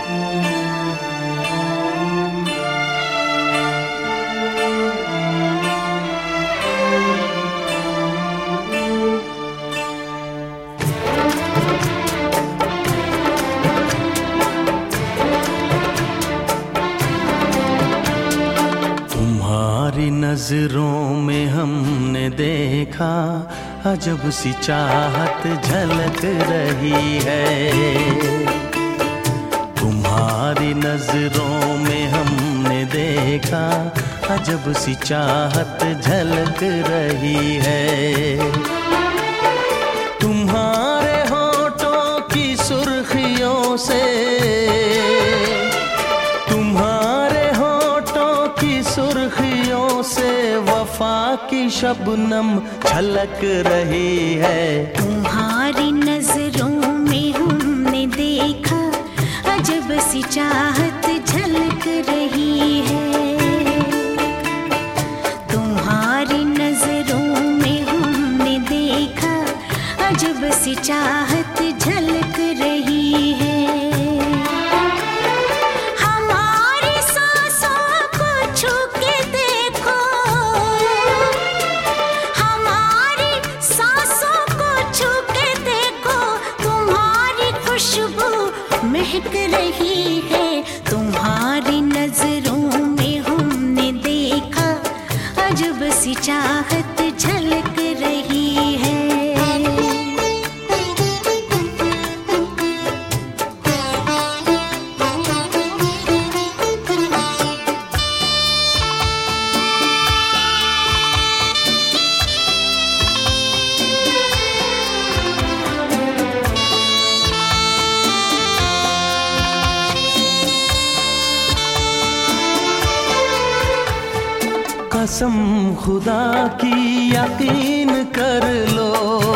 तुम्हारी नजरों में हमने देखा अजब सी चाहत झलक रही है। तुम्हारी नजरों में हमने देखा अजब सी चाहत झलक रही है। तुम्हारे होठों की सुर्खियों से, तुम्हारे होठों की सुर्खियों से वफा की शबनम छलक रही है। तुम्हारी नजरों में हमने देखा अजब सी चाहत झलक रही है। तुम्हारी नजरों में हमने देखा अजब सी चाहत झलक रही है। हमारी सांसों को छू के देखो, हमारी सांसों को छू के देखो, तुम्हारी खुशबू महक रही है। तुम्हारी नजरों में हमने देखा अजब सी चाहत झलक रही है। कसम खुदा की यकीन कर लो,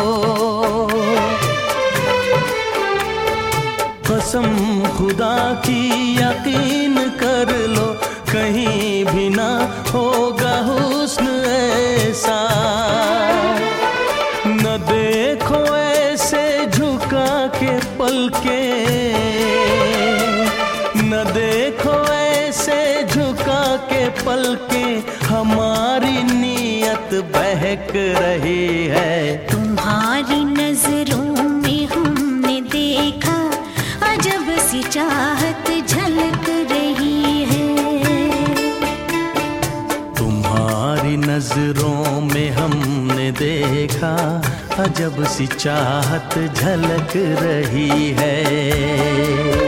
कसम खुदा की यकीन कर लो, कहीं भी ना होगा हुस्न ऐसा। न देखो ऐसे झुका के पलके, न देखो ऐसे झुका के पलके, हमारी नीयत बहक रही है। तुम्हारी नजरों में हमने देखा अजब सी चाहत झलक रही है। तुम्हारी नजरों में हमने देखा अजब सी चाहत झलक रही है।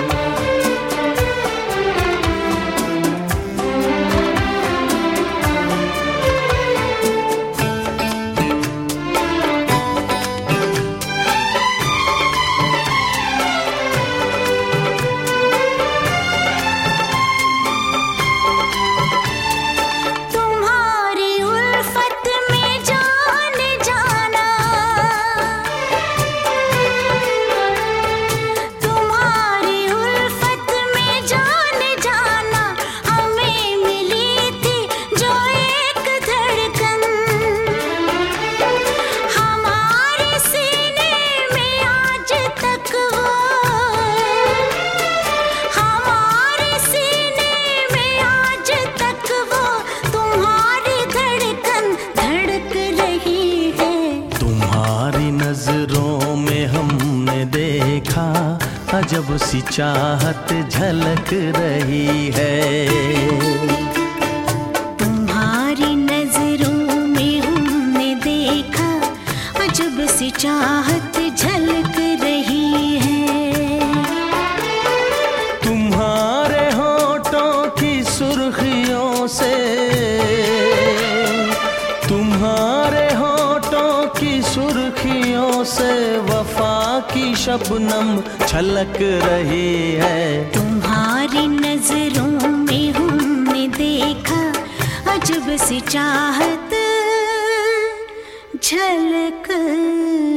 नजरों में हमने देखा अजब सी चाहत झलक रही है। तुम्हारी नजरों में हमने देखा अजब सी चाहत झलक रही है। तुम्हारे होठों की सुर्खियों से, तुम्हारे होठों की सुर्खियों से वफा की शबनम छलक रही है। तुम्हारी नजरों में हमने देखा अजब सी चाहत झलक